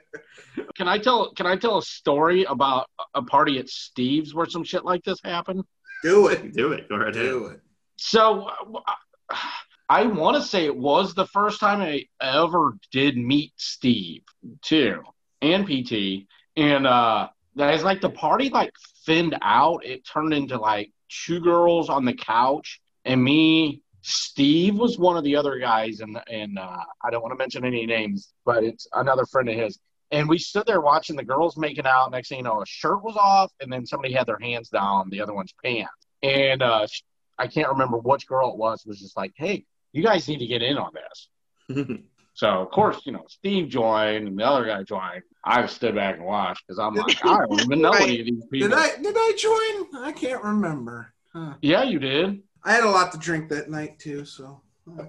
Can I tell? Can I tell a story about a party at Steve's where some shit like this happened? Do it. Do it. Go right ahead. Do it. So uh, I want to say it was the first time I ever did meet Steve too, and P T, and uh, it's like the party like thinned out. It turned into like two girls on the couch and me. Steve was one of the other guys, and and uh, I don't want to mention any names, but it's another friend of his. And we stood there watching the girls making out. Next thing you know, a shirt was off, and then somebody had their hands down the other one's pants. And uh, I can't remember which girl it was. Was just like, "Hey, you guys need to get in on this." So, of course, you know, Steve joined and the other guy joined. I stood back and watched because I'm like, I don't even know Right. any of these people. Did I did I join? I can't remember. Huh. Yeah, you did. I had a lot to drink that night too, so.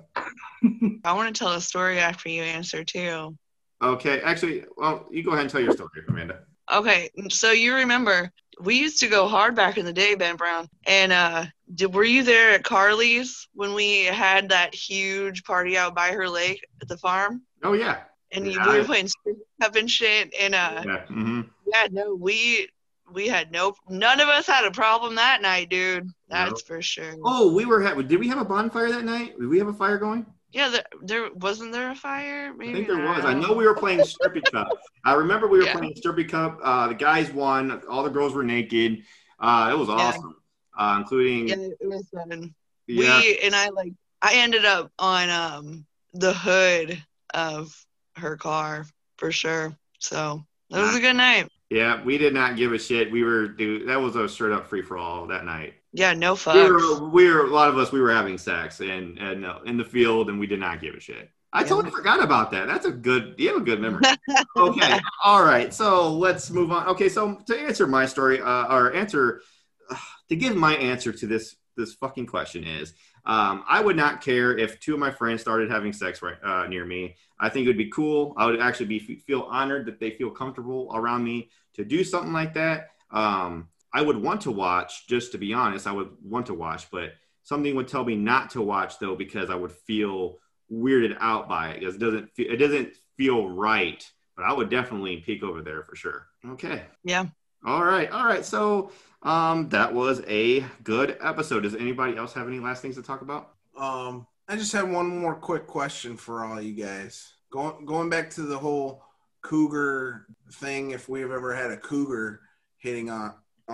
I want to tell a story after you answer too. Okay, actually, well, you go ahead and tell your story, Amanda. Okay, so you remember we used to go hard back in the day, Ben Brown. And uh, did, were you there at Carly's when we had that huge party out by her lake at the farm? Oh yeah. And yeah, you, we I, were playing Strip Cup and shit. And uh, yeah, mm-hmm. yeah, no, we we had no, none of us had a problem that night, dude. That's No. for sure. Oh, we were. Ha- did we have a bonfire that night? Did we have a fire going? Yeah, there, there wasn't there a fire? Maybe I think there not. was. I know we were playing Strippy Cup. I remember we were Yeah. playing Strippy Cup. Uh, the guys won. All the girls were naked. Uh, it was awesome, uh, including. Yeah, it was fun. Yeah. We and I like I ended up on um the hood of her car for sure. So that was a good night. Yeah, we did not give a shit. We were, dude. That was a straight up free for all that night. Yeah, no fucks. We were, we were, a lot of us, we were having sex and and uh, in the field, and we did not give a shit. I Yeah. totally forgot about that. That's a good, you have a good memory. Okay, all right. So let's move on. Okay, so to answer my story, uh, or answer, uh, to give my answer to this this fucking question is, um, I would not care if two of my friends started having sex right uh, near me. I think it would be cool. I would actually be feel honored that they feel comfortable around me to do something like that. Um, I would want to watch, just to be honest, I would want to watch, but something would tell me not to watch though, because I would feel weirded out by it because it doesn't feel, it doesn't feel right, but I would definitely peek over there for sure. Okay. Yeah. All right. All right. So um, that was a good episode. Does anybody else have any last things to talk about? Um, I just have one more quick question for all you guys. Going going back to the whole cougar thing, if we've ever had a cougar hitting on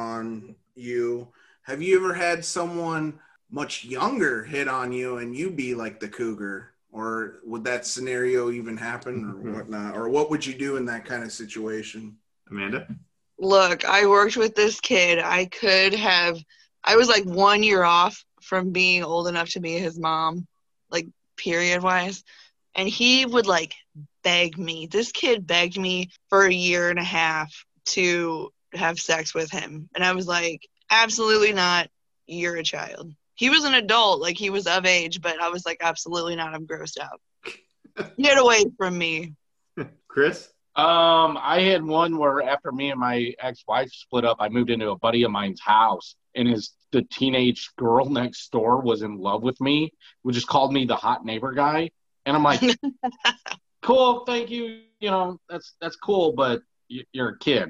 on you, have you ever had someone much younger hit on you and you be like the cougar? Or would that scenario even happen or whatnot? Or what would you do in that kind of situation? Amanda? Look, I worked with this kid. I could have, I was like one year off from being old enough to be his mom, like period wise. And he would like beg me. This kid begged me for a year and a half to have sex with him. And I was like, absolutely not. You're a child. He was an adult, like he was of age, but I was like, absolutely not. I'm grossed out. Get away from me. Chris? Um, I had one where after me and my ex-wife split up, I moved into a buddy of mine's house, and his the teenage girl next door was in love with me, which just called me the hot neighbor guy. And I'm like, cool, thank you. You know, that's that's cool, but y- you're a kid.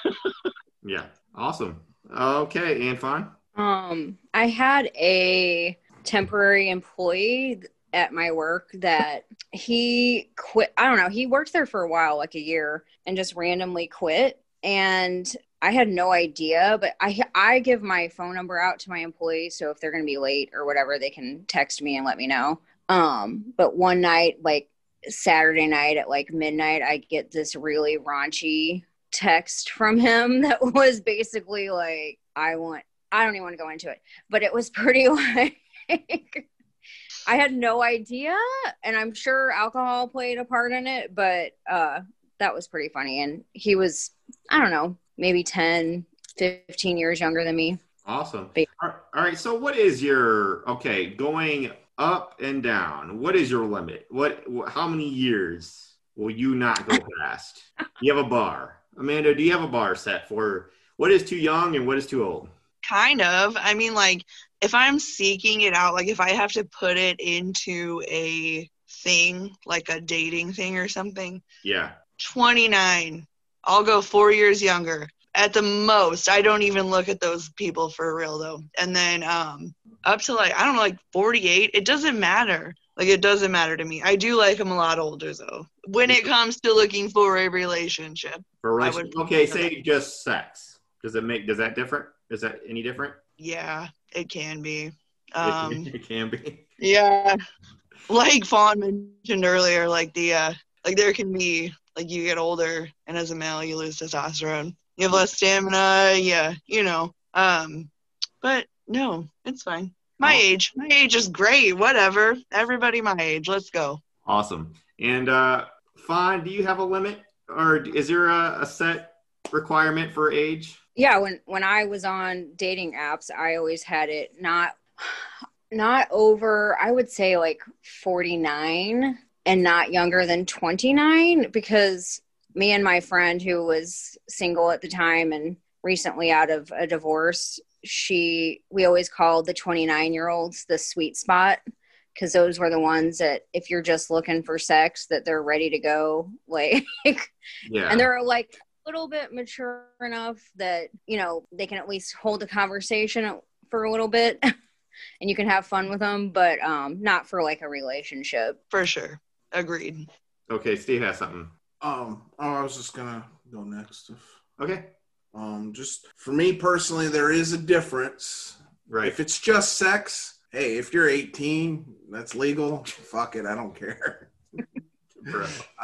Yeah, awesome. Okay, and fine. Um, I had a temporary employee at my work that he quit. I don't know. He worked there for a while, like a year, and just randomly quit. And I had no idea, but I I give my phone number out to my employees, so if they're going to be late or whatever, they can text me and let me know. Um, but one night, like Saturday night at like midnight, I get this really raunchy text from him that was basically like, I want, I don't even want to go into it, but it was pretty like, I had no idea, and I'm sure alcohol played a part in it, but uh, that was pretty funny. And he was, I don't know, maybe ten, fifteen years younger than me. Awesome. All right. So what is your, okay, going up and down, what is your limit? What, how many years will you not go past? You have a bar. Amanda, do you have a bar set for what is too young and what is too old? Kind of. I mean, like, if I'm seeking it out, like if I have to put it into a thing, like a dating thing or something. Yeah. twenty-nine. I'll go four years younger. At the most, I don't even look at those people for real, though. And then um, up to, like, I don't know, like forty-eight. It doesn't matter. Like, it doesn't matter to me. I do like them a lot older, though. When it comes to looking for a relationship. For I relationship. would- Okay, say just sex. Does it make, does that different? Is that any different? Yeah, it can be. It- Um, it can be. yeah. Like Fawn mentioned earlier, like the, uh, like there can be, like you get older and as a male, you lose testosterone. You have less stamina. Yeah, you know. Um, but no, it's fine. My Oh. age, my age is great. Whatever. Everybody my age. Let's go. Awesome. And uh, Fawn, do you have a limit, or is there a, a set requirement for age? Yeah, when when I was on dating apps, I always had it not not over, I would say like forty-nine and not younger than twenty-nine, because me and my friend who was single at the time and recently out of a divorce, she we always called the twenty-nine year olds the sweet spot, because those were the ones that if you're just looking for sex, that they're ready to go, like yeah, and they're like a little bit mature enough that, you know, they can at least hold a conversation for a little bit and you can have fun with them, but um not for like a relationship. For sure. Agreed. Okay, Steve has something. Um, oh, I was just gonna go next. If, Okay. um, just for me personally, there is a difference. Right. If it's just sex, hey, if you're eighteen, that's legal. Fuck it, I don't care. Bro.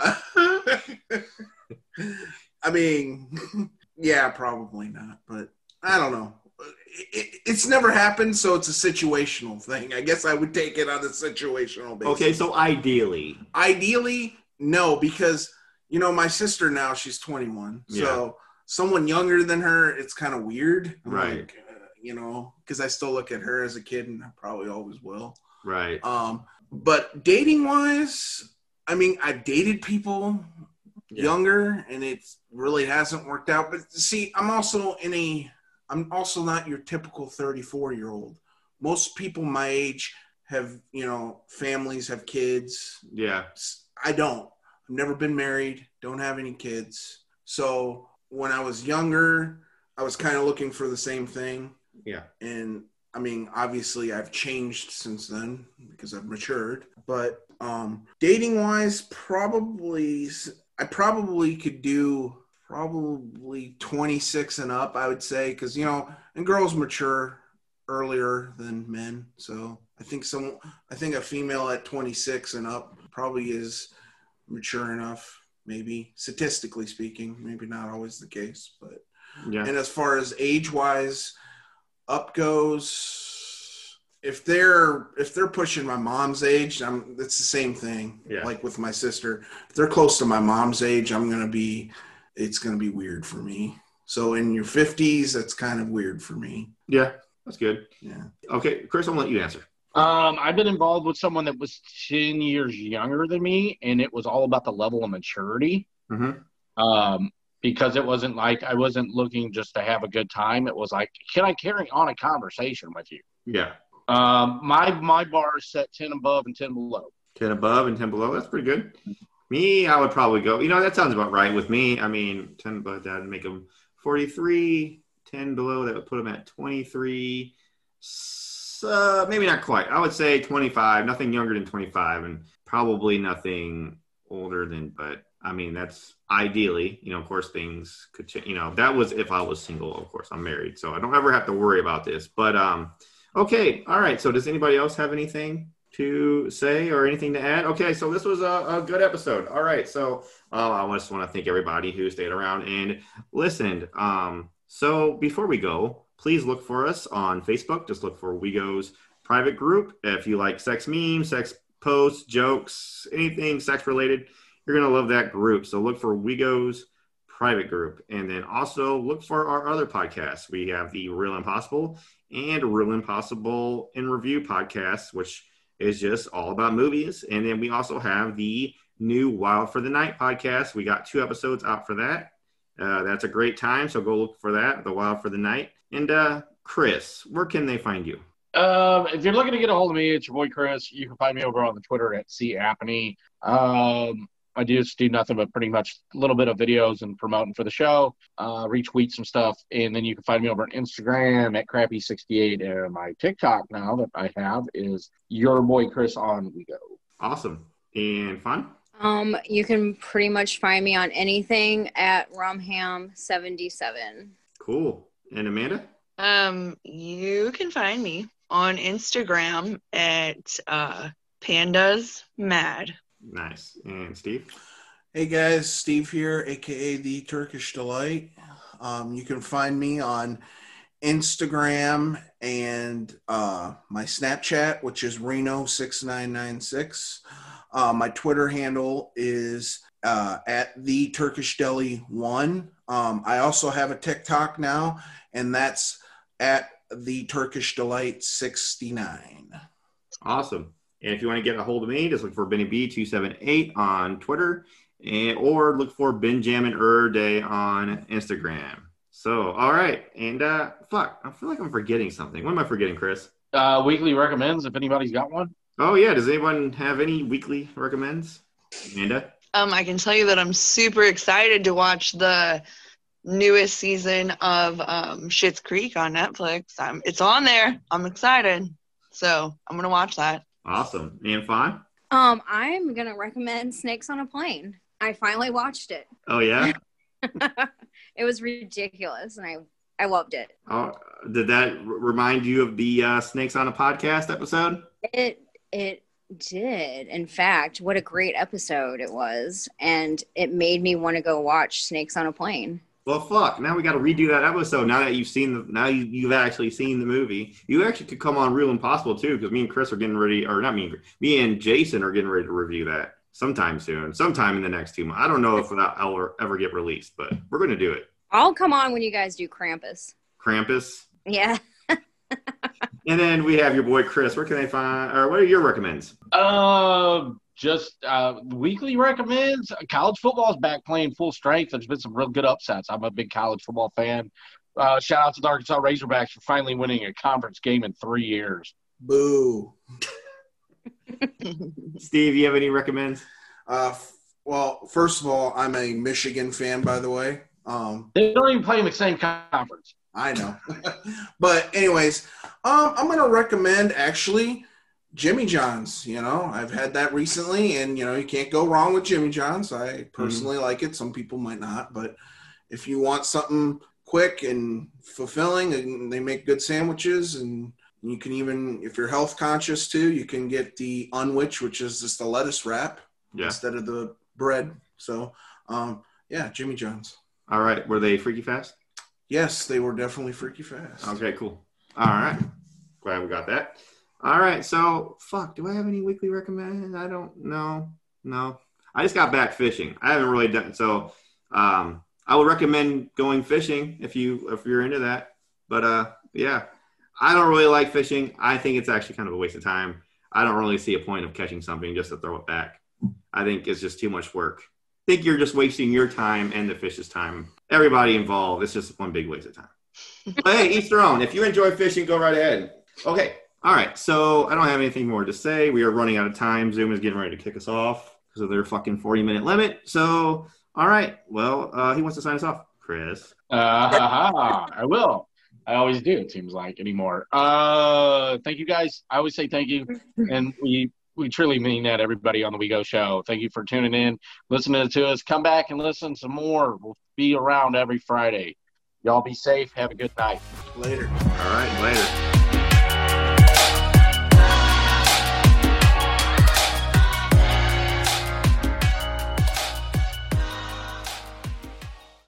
I mean, yeah, probably not, but I don't know. It, it's never happened, so it's a situational thing. I guess I would take it on a situational basis. Okay, so ideally. Ideally, no, because, you know, my sister now, she's twenty-one. So Yeah. someone younger than her, it's kind of weird. I'm Right. like, uh, you know, because I still look at her as a kid, and I probably always will. Right. Um, but dating-wise, I mean, I've dated people Yeah. younger, and it really hasn't worked out. But see, I'm also in a, I'm also not your typical thirty-four year old. Most people my age have, you know, families, have kids. Yeah. I don't. I've never been married, don't have any kids. So when I was younger, I was kind of looking for the same thing. Yeah. And I mean, obviously I've changed since then because I've matured, but um, dating wise, probably, I probably could do probably twenty-six and up, I would say. Cause you know, and girls mature earlier than men. So I think some, I think a female at twenty-six and up probably is mature enough, maybe statistically speaking, maybe not always the case, but Yeah. and as far as age wise, up goes, if they're if they're pushing my mom's age, I'm it's the same thing. Yeah. Like with my sister, if they're close to my mom's age, I'm gonna be it's gonna be weird for me. So in your fifties, that's kind of weird for me. Yeah. That's good. Yeah. Okay, Chris, I'll let you answer. Um, I've been involved with someone that was ten years younger than me, and it was all about the level of maturity. Mm-hmm. Um, because it wasn't like I wasn't looking just to have a good time. It was like, can I carry on a conversation with you? Yeah. Um, my my bar is set ten above and ten below. ten above and ten below. That's pretty good. Me, I would probably go, you know, that sounds about right with me. I mean, ten above, that would make them forty-three. ten below, that would put them at twenty-three. So, maybe not quite. I would say twenty-five, nothing younger than twenty-five, and probably nothing older than, but I mean, that's ideally, you know, of course, things could change. You know, that was if I was single, of course, I'm married, so I don't ever have to worry about this. But, um, okay, all right. So, does anybody else have anything to say or anything to add? Okay, so this was a, a good episode. All right, so uh, I just want to thank everybody who stayed around and listened. Um, so, before we go, please look for us on Facebook. Just look for WeGo's private group. If you like sex memes, sex posts, jokes, anything sex related, you're going to love that group. So look for WeGo's private group. And then also look for our other podcasts. We have the Real Impossible and Real Impossible in Review podcast, which is just all about movies. And then we also have the new Wild for the Night podcast. We got two episodes out for that. Uh, that's a great time. So go look for that, the Wild for the Night. And uh, Chris, where can they find you? Um, if you're looking to get a hold of me, it's your boy Chris. You can find me over on the Twitter at C Appany. Um, I just do nothing but pretty much a little bit of videos and promoting for the show, uh, retweet some stuff, and then you can find me over on Instagram at Crappy sixty-eight. And my TikTok now that I have is your boy Chris on WeGo. Awesome. And fun? Um, you can pretty much find me on anything at Rumham seventy-seven. Cool. And Amanda? Um, you can find me on Instagram at uh, Pandas Mad. Nice. And Steve? Hey guys, Steve here, aka the Turkish Delight. Um, you can find me on Instagram and uh, my Snapchat, which is Reno six nine nine six. Uh, my Twitter handle is uh, at the Turkish Deli one. Um, I also have a TikTok now, and that's at the Turkish Delight sixty-nine. Awesome. And if you want to get a hold of me, just look for Benny B two seven eight on Twitter, and or look for Benjamin Erde on Instagram. So, all right. And uh, fuck, I feel like I'm forgetting something. What am I forgetting, Chris? Uh, weekly recommends, if anybody's got one. Oh, yeah. Does anyone have any weekly recommends? Amanda? Um, I can tell you that I'm super excited to watch the newest season of um, Schitt's Creek on Netflix. Um, it's on there. I'm excited. So I'm going to watch that. Awesome. And Fawn? Um, I'm going to recommend Snakes on a Plane. I finally watched it. Oh, yeah? It was ridiculous, and I, I loved it. Oh, did that r- remind you of the uh, Snakes on a Podcast episode? It it did. In fact, what a great episode it was, and it made me want to go watch Snakes on a Plane. Well, fuck. Now we got to redo that episode. Now that you've seen the, now you, you've actually seen the movie. You actually could come on Real Impossible too, because me and Chris are getting ready, or not me, me and Jason are getting ready to review that sometime soon, sometime in the next two months. I don't know if that'll ever, ever get released, but we're going to do it. I'll come on when you guys do Krampus. Krampus. Yeah. And then we have your boy Chris. Where can they find, or what are your recommends? Uh, just uh, weekly recommends. College football is back playing full strength. There's been some real good upsets. I'm a big college football fan. Uh, shout out to the Arkansas Razorbacks for finally winning a conference game in three years. Boo. Steve, you have any recommends? Uh, f- well, first of all, I'm a Michigan fan, by the way. Um, They don't even play in the same conference. I know. But anyways, um, I'm going to recommend actually Jimmy John's. You know, I've had that recently, and, you know, you can't go wrong with Jimmy John's. I personally mm-hmm. like it. Some people might not. But if you want something quick and fulfilling, and they make good sandwiches, and you can even, if you're health conscious too, you can get the Unwich, which is just a lettuce wrap yeah. instead of the bread. So, um, yeah, Jimmy John's. All right. Were they freaky fast? Yes, they were definitely freaky fast. Okay, cool. All right. Glad we got that. All right. So, fuck, do I have any weekly recommend? I don't know. No. I just got back fishing. I haven't really done so. Um, I would recommend going fishing if you if you're into that. But uh, yeah, I don't really like fishing. I think it's actually kind of a waste of time. I don't really see a point of catching something just to throw it back. I think it's just too much work. I think you're just wasting your time and the fish's time. Everybody involved. It's just one big waste of time. But hey, each their own. If you enjoy fishing, go right ahead. Okay. All right. So I don't have anything more to say. We are running out of time. Zoom is getting ready to kick us off because of their fucking forty minute limit. So, all right. Well, uh, he wants to sign us off. Chris. Uh, I will. I always do, it seems like, anymore. Uh, thank you, guys. I always say thank you. And we we truly mean that, everybody on the We Go Show. Thank you for tuning in, listening to us. Come back and listen some more. We'll be around every Friday. Y'all be safe. Have a good night. Later. All right. Later.